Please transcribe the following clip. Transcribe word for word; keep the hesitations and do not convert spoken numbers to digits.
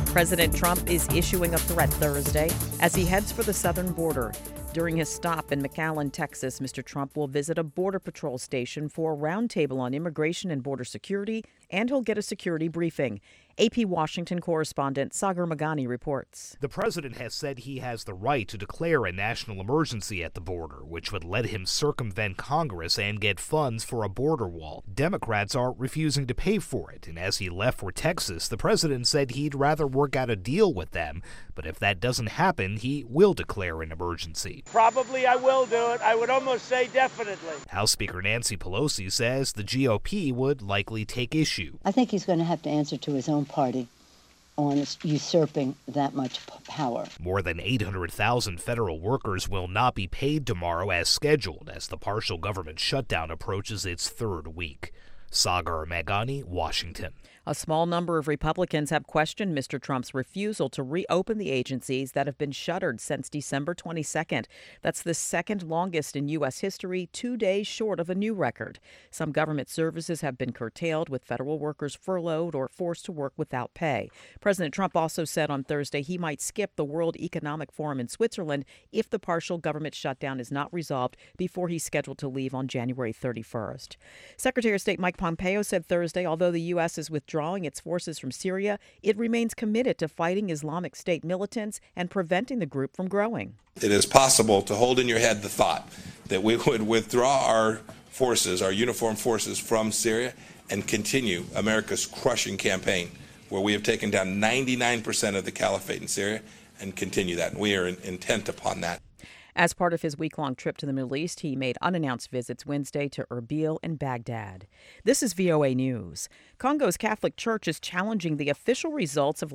President Trump is issuing a threat Thursday as he heads for the southern border. During his stop in McAllen, Texas, Mister Trump will visit a Border Patrol station for a roundtable on immigration and border security, and he'll get a security briefing. A P Washington correspondent Sagar Magani reports. The president has said he has the right to declare a national emergency at the border, which would let him circumvent Congress and get funds for a border wall. Democrats are refusing to pay for it, and as he left for Texas, the president said he'd rather work out a deal with them. But if that doesn't happen, he will declare an emergency. Probably I will do it. I would almost say definitely. House Speaker Nancy Pelosi says the G O P would likely take issue. I think he's going to have to answer to his own party on usurping that much power. More than eight hundred thousand federal workers will not be paid tomorrow as scheduled as the partial government shutdown approaches its third week. Sagar Magani, Washington. A small number of Republicans have questioned Mister Trump's refusal to reopen the agencies that have been shuttered since December twenty-second. That's the second longest in U S history, two days short of a new record. Some government services have been curtailed, with federal workers furloughed or forced to work without pay. President Trump also said on Thursday he might skip the World Economic Forum in Switzerland if the partial government shutdown is not resolved before he's scheduled to leave on January thirty-first. Secretary of State Mike Pompeo said Thursday, although the U S is withdrawing its forces from Syria, it remains committed to fighting Islamic State militants and preventing the group from growing. It is possible to hold in your head the thought that we would withdraw our forces, our uniformed forces from Syria, and continue America's crushing campaign, where we have taken down ninety-nine percent of the caliphate in Syria, and continue that. And we are intent upon that. As part of his week-long trip to the Middle East, he made unannounced visits Wednesday to Erbil and Baghdad. This is V O A News. Congo's Catholic Church is challenging the official results of